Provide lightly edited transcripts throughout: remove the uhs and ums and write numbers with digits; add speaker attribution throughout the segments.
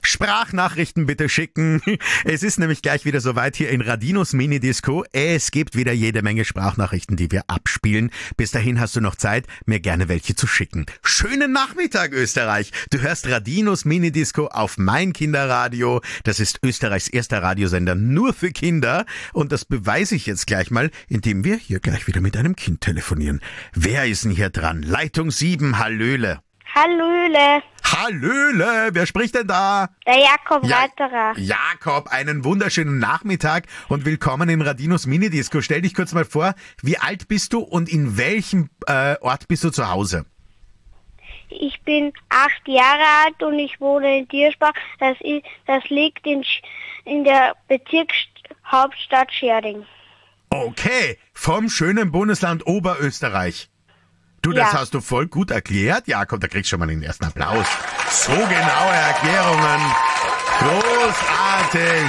Speaker 1: Sprachnachrichten bitte schicken. Es ist nämlich gleich wieder soweit hier in Radinos Minidisco. Es gibt wieder jede Menge Sprachnachrichten, die wir abspielen. Bis dahin hast du noch Zeit, mir gerne welche zu schicken. Schönen Nachmittag, Österreich. Du hörst Radinos Minidisco auf Mein Kinderradio. Das ist Österreichs erster Radiosender nur für Kinder. Und das beweise ich jetzt gleich mal, indem wir hier gleich wieder mit einem Kind telefonieren. Wer ist denn hier dran? Leitung 7, Hallöle.
Speaker 2: Hallöle.
Speaker 1: Hallöle, wer spricht denn da?
Speaker 2: Der Jakob Reiterer.
Speaker 1: Jakob, einen wunderschönen Nachmittag und willkommen in Radinos Minidisco. Stell dich kurz mal vor, wie alt bist du und in welchem Ort bist du zu Hause?
Speaker 2: Ich bin 8 Jahre alt und ich wohne in Diersbach. Das liegt in der Bezirkshauptstadt Scherding.
Speaker 1: Okay, vom schönen Bundesland Oberösterreich. Du, das hast du voll gut erklärt. Jakob, da kriegst du schon mal den ersten Applaus. So genaue Erklärungen. Großartig.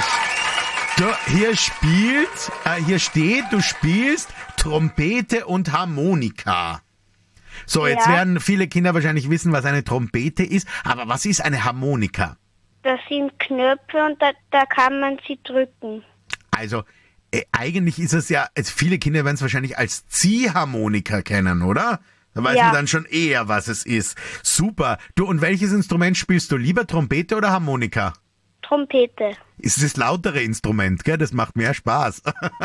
Speaker 1: Hier steht, du spielst Trompete und Harmonika. So, jetzt werden viele Kinder wahrscheinlich wissen, was eine Trompete ist. Aber was ist eine Harmonika?
Speaker 2: Das sind Knöpfe und da kann man sie drücken.
Speaker 1: Also, eigentlich ist es ja, viele Kinder werden es wahrscheinlich als Ziehharmonika kennen, oder? Da weiß man dann schon eher, was es ist. Super. Du, und welches Instrument spielst du? Lieber Trompete oder Harmonika?
Speaker 2: Trompete.
Speaker 1: Ist das lautere Instrument, gell? Das macht mehr Spaß.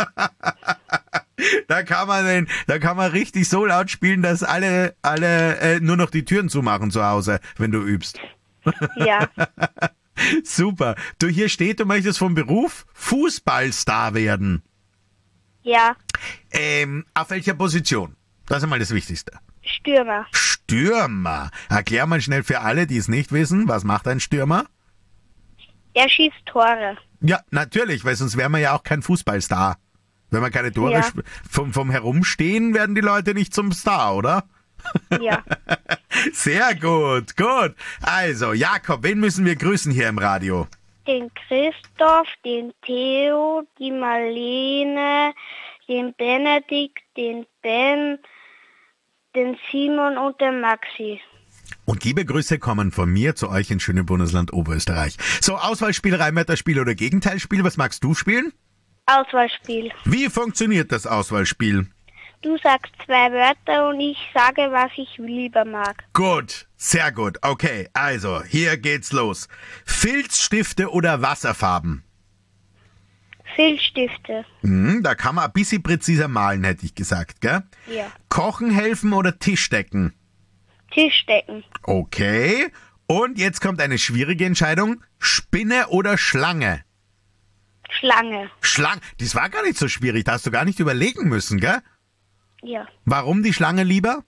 Speaker 1: Da kann man richtig so laut spielen, dass alle nur noch die Türen zumachen zu Hause, wenn du übst.
Speaker 2: Ja.
Speaker 1: Super. Du, hier steht, du möchtest vom Beruf Fußballstar werden.
Speaker 2: Ja.
Speaker 1: Auf welcher Position? Das ist einmal das Wichtigste.
Speaker 2: Stürmer.
Speaker 1: Stürmer. Erklär mal schnell für alle, die es nicht wissen, was macht ein Stürmer?
Speaker 2: Er schießt Tore.
Speaker 1: Ja, natürlich, weil sonst wäre man ja auch kein Fußballstar. Wenn man keine Tore vom Herumstehen, werden die Leute nicht zum Star, oder?
Speaker 2: Ja.
Speaker 1: Sehr gut, gut. Also, Jakob, wen müssen wir grüßen hier im Radio?
Speaker 2: Den Christoph, den Theo, die Marlene, den Benedikt, den Ben, den Simon und den Maxi.
Speaker 1: Und liebe Grüße kommen von mir zu euch in schönem Bundesland Oberösterreich. So, Auswahlspiel, Reinwörterspiel oder Gegenteilspiel, was magst du spielen?
Speaker 2: Auswahlspiel.
Speaker 1: Wie funktioniert das Auswahlspiel?
Speaker 2: Du sagst 2 Wörter und ich sage, was ich lieber mag.
Speaker 1: Gut, sehr gut. Okay, also, hier geht's los. Filzstifte oder Wasserfarben?
Speaker 2: Filzstifte.
Speaker 1: Da kann man ein bisschen präziser malen, hätte ich gesagt, gell?
Speaker 2: Ja.
Speaker 1: Kochen helfen oder Tischdecken?
Speaker 2: Tischdecken.
Speaker 1: Okay. Und jetzt kommt eine schwierige Entscheidung. Spinne oder Schlange?
Speaker 2: Schlange.
Speaker 1: Schlange. Das war gar nicht so schwierig. Da hast du gar nicht überlegen müssen, gell?
Speaker 2: Ja.
Speaker 1: Warum die Schlange lieber?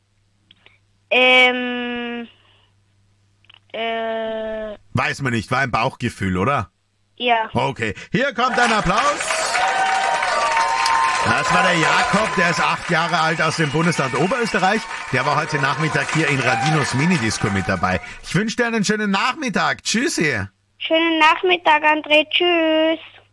Speaker 1: Weiß man nicht. War ein Bauchgefühl, oder?
Speaker 2: Ja.
Speaker 1: Okay. Hier kommt ein Applaus. Das war der Jakob, der ist 8 Jahre alt aus dem Bundesland Oberösterreich. Der war heute Nachmittag hier in Radinos Minidisco mit dabei. Ich wünsche dir einen schönen Nachmittag. Tschüssi.
Speaker 2: Schönen Nachmittag, André. Tschüss.